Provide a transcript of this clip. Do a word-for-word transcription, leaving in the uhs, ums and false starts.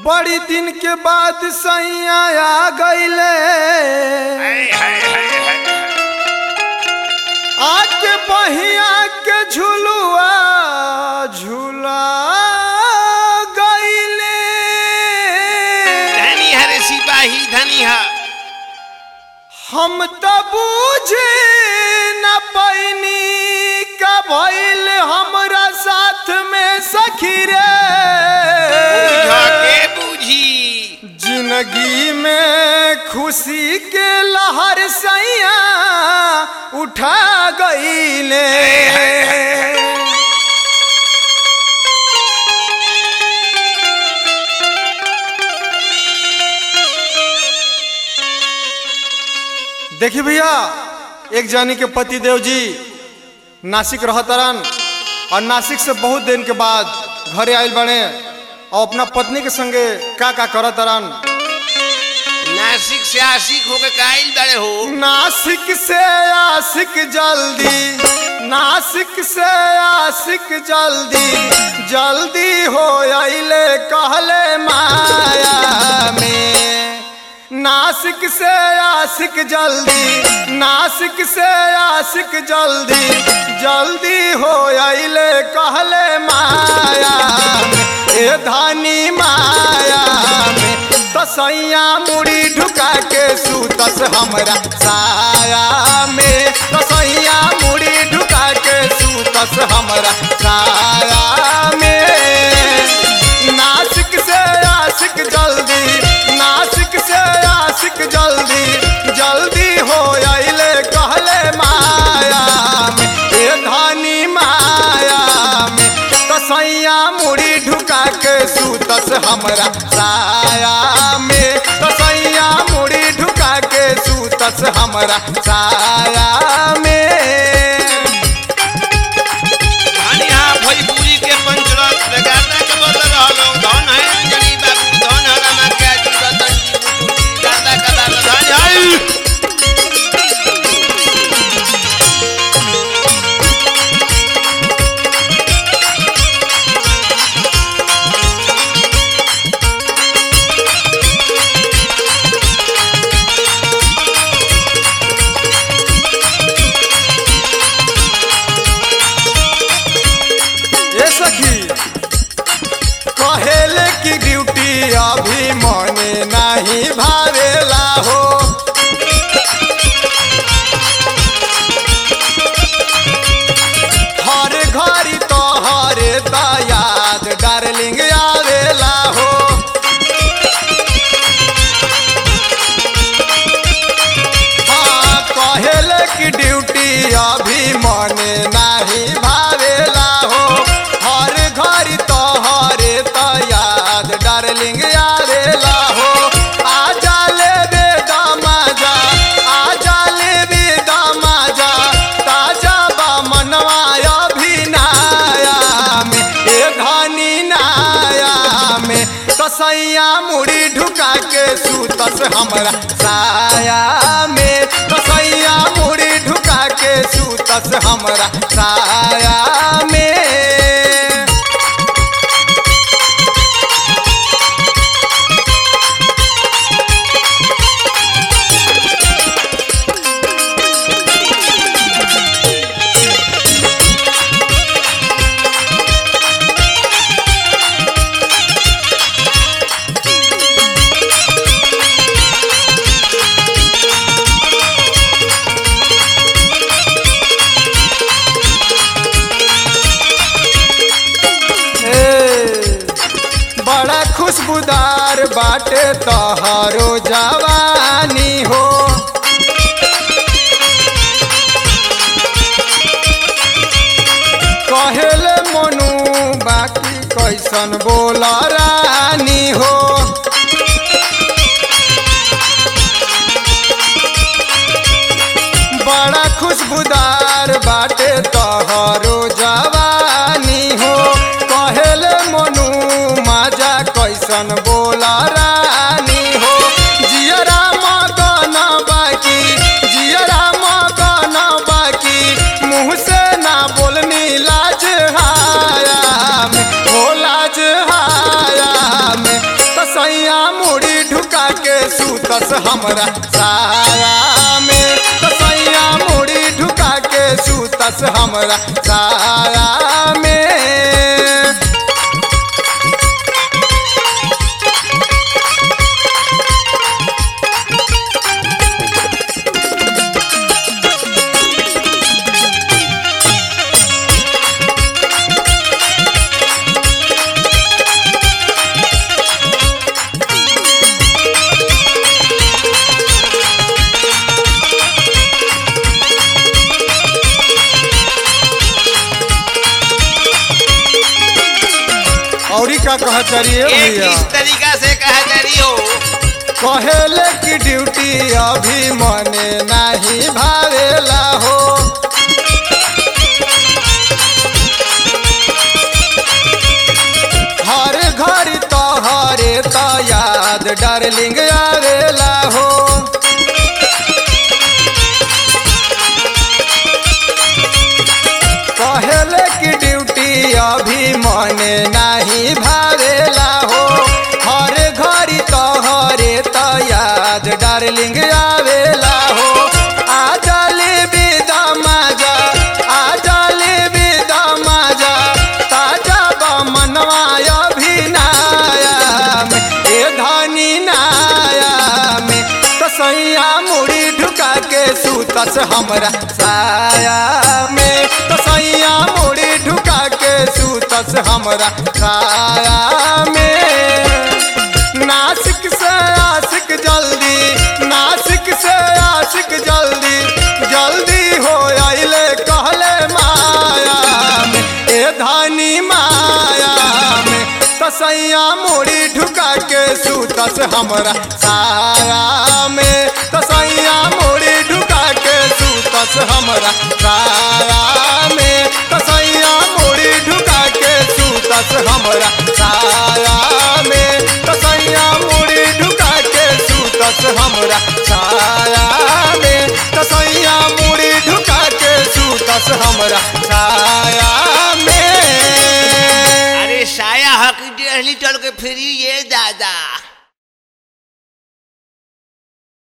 बड़ी दिन के बाद सैया आ गईले आके बहिया के झुलुआ झूला गईले। धनी हरे सिपाही धनी हा हम तो बूझे न पैनी का भइल हमरा साथ में सखी रे। के बूझी जिंदगी में खुशी के लहर सैया उठा गईले। देखिए भैया, एक जानी के पति देव जी नासिक रहतरन और नासिक से बहुत दिन के बाद घरे आयल बने और अपना पत्नी के संगे का का करतरन। नासिक से आशिक होके काइल बड़े हो। नासिक से आशिक जल्दी, नासिक से आशिक जल्दी जल्दी हो आइले कहले माया में। नासिक से आशिक जल्दी, नासिक से आशिक जल्दी जल्दी हो आइले कहले माया में। ए धानी माया में तसैया मुड़ी ढुका के सूतस हमरा साया में। तसैया मुड़ी ढुका के सूतस हमरा साया में। नासिक से आशिक जल्दी, नासिक से आशिक जल्दी जल्दी हो आइले कहले माया में। ए धानी माया में तसैया मुड़ी ढुका के सूतस हमरा साया में। तसैया मुड़ी ढुका के सूतस हमरा साया में। धनी हा भोजपुरी के पंचरत्न बेगारना के बोल रहलो। धन है अंजलि बाबू, धन है रामा के जी रतन जी गाता गाता धन है। ए सखी कहेले की ड्यूटी अभी मने नहीं भावेला हो। हर घड़ी तो हरे याद डार्लिंग आवेला हो। हाँ कहेले की ड्यूटी अभी मने नहीं भावेला हो। हर घड़ी तो हरे तो याद डार्लिंग आवेला हो। आजा ले बे दामाजा, आजा ले बे दामाजा ताजा बा मनवा अभी नाया में। ए धानी नाया में तसैया मुड़ी ढुका के सूतस हमरा साया में। तसैया मुड़ी ढुका के सूतस हमरा साया में। बड़ा खुशबूदार बाटे तोहरो जवानी हो। कहेले मनु बाकी कैसन बोला रानी हो। बड़ा खुशबूदार बाटे तोहरो जवानी हो। कहेले मनु माजा कैसन बोला रानी हो। जियरा मगन बाकी, जियरा मगन बाकी मुँह से ना बोलनी लाज हाया में। हो लाज हाया में हमरा साया में तसैया मुड़ी ढुका के सूतस हमरा साया में। औरी का कहा चलिए एक भैया इस तरीका से कहा करी हो कहेले की ड्यूटी अभी मने नहीं भावेला हो। हर घर तो हरे तो याद डार्लिंग आवेला हो। कहेले की ड्यूटी अभी मने नहीं भावेला हो। हर घड़ी तो हरे तो याद डार्लिंग आवेला हो। आ जाली विदा माजा आ जाली विदा माजा ताजा बा मनवाया भी नाया में ए धनी नाया में तसैया मुड़ी ढुका के सूतस हमरा साया में तसैया मुड़ी ढुका के सूतस हमरा साया में। नासिक से आशिक जल्दी नासिक से आशिक जल्दी जल्दी हो आइले कहले माया में ए धानी माया में तसैया मुड़ी ढुका के सूतस हमरा साया में तसैया मुड़ी ढुका के सूतस हमरा साया में तसैया मुड़ी ढुका के सूतस हमरा साया में तसैया मुड़ी ढुका के सूतस हमरा साया में तसैया मुड़ी ढुका के सूतस हमरा साया में। अरे साया हक डेढ़ लीटर के फ्री ये दादा।